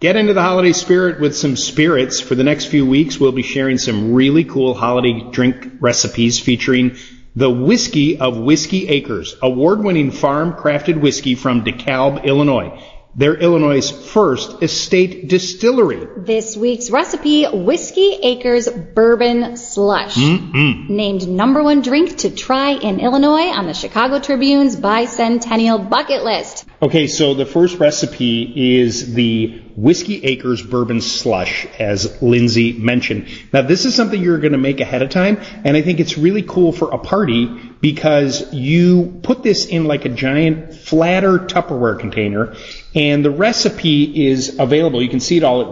Get into the holiday spirit with some spirits. For the next few weeks, we'll be sharing some really cool holiday drink recipes featuring the Whiskey of Whiskey Acres, award-winning farm-crafted whiskey from DeKalb, Illinois. They're Illinois' first estate distillery. This week's recipe, Whiskey Acres Bourbon Slush. Named #1 drink to try in Illinois on the Chicago Tribune's Bicentennial Bucket List. Okay, so the first recipe is the Whiskey Acres Bourbon Slush, as Lindsay mentioned. Now, this is something you're going to make ahead of time, and I think it's really cool for a party because you put this in like a giant flatter Tupperware container, and the recipe is available. You can see it all at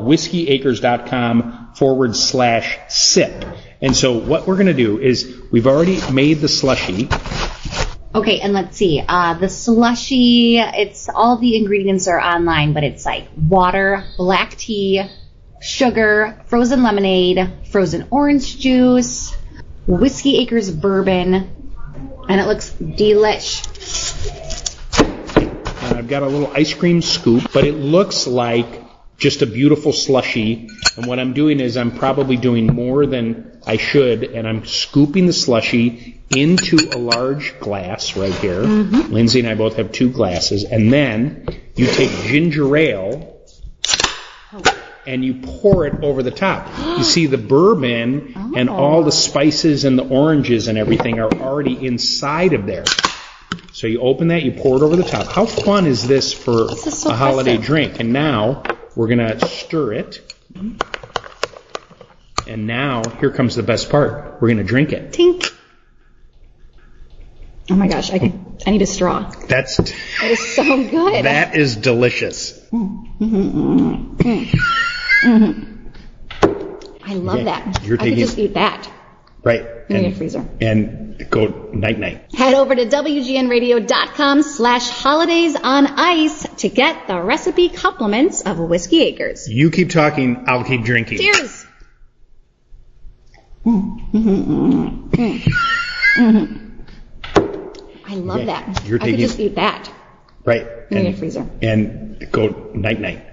whiskeyacres.com/sip. And so what we're going to do is we've already made the slushy. Okay, and let's see. The slushy, it's all the ingredients are online, but it's like water, black tea, sugar, frozen lemonade, frozen orange juice, Whiskey Acres bourbon, and it looks delish. And I've got a little ice cream scoop, but it looks like just a beautiful slushy. And what I'm doing is I'm probably doing more than I should, and I'm scooping the slushy into a large glass right here. Lindsay and I both have 2 glasses. And then you take ginger ale and you pour it over the top. You see the bourbon and all the spices and the oranges and everything are already inside of there. So you open that, you pour it over the top. How fun is this for a holiday drink? And now we're going to stir it. And now here comes the best part. We're going to drink it. Tink. Oh my gosh, I need a straw. That is so good. That is delicious. I love that. I could just eat that. Right. In your freezer. And go night-night. Head over to WGNradio.com/holidays on ice to get the recipe compliments of Whiskey Acres. You keep talking, I'll keep drinking. Cheers. I love that. I could just eat that. Right. In your freezer. And go night-night.